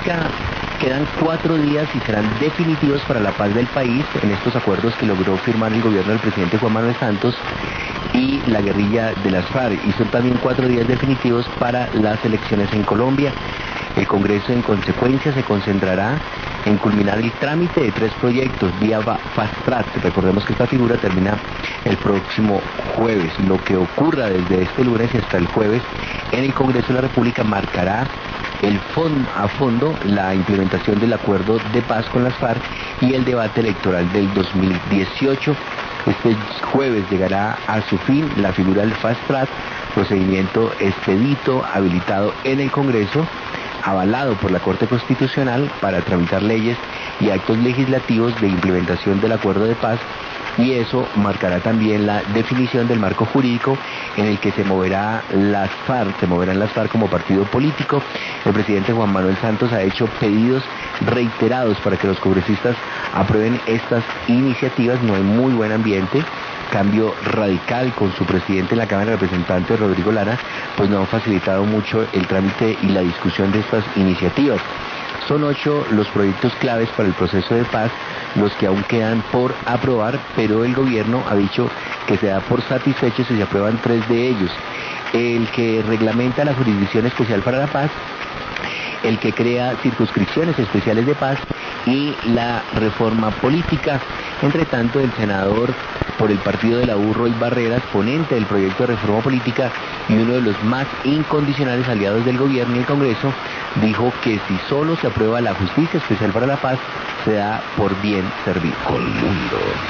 República quedan 4 días y serán definitivos para la paz del país en estos acuerdos que logró firmar el gobierno del presidente Juan Manuel Santos y la guerrilla de las FARC. Y son también 4 días definitivos para las elecciones en Colombia. El Congreso, en consecuencia, se concentrará en culminar el trámite de 3 proyectos vía Fast Track. Recordemos que esta figura termina el próximo jueves. Lo que ocurra desde este lunes hasta el jueves en el Congreso de la República marcará a fondo la implementación del acuerdo de paz con las FARC y el debate electoral del 2018. Este jueves llegará a su fin la figura del Fast Track, procedimiento expedito, habilitado en el Congreso, avalado por la Corte Constitucional para tramitar leyes y actos legislativos de implementación del acuerdo de paz, y eso marcará también la definición del marco jurídico en el que se moverán las FARC como partido político. El presidente Juan Manuel Santos ha hecho pedidos reiterados para que los congresistas aprueben estas iniciativas. No hay muy buen ambiente. Cambio Radical, con su presidente en la Cámara de Representantes, Rodrigo Lara, pues no han facilitado mucho el trámite y la discusión de estas iniciativas. Son 8 los proyectos claves para el proceso de paz, los que aún quedan por aprobar, pero el gobierno ha dicho que se da por satisfecho si se aprueban 3 de ellos. El que reglamenta la Jurisdicción Especial para la Paz, el que crea circunscripciones especiales de paz y la reforma política. Entre tanto, el senador por el partido de la U, Roy Barreras, ponente del proyecto de reforma política y uno de los más incondicionales aliados del gobierno y el Congreso, dijo que si solo se aprueba la Justicia Especial para la Paz, se da por bien servido. Colmundo.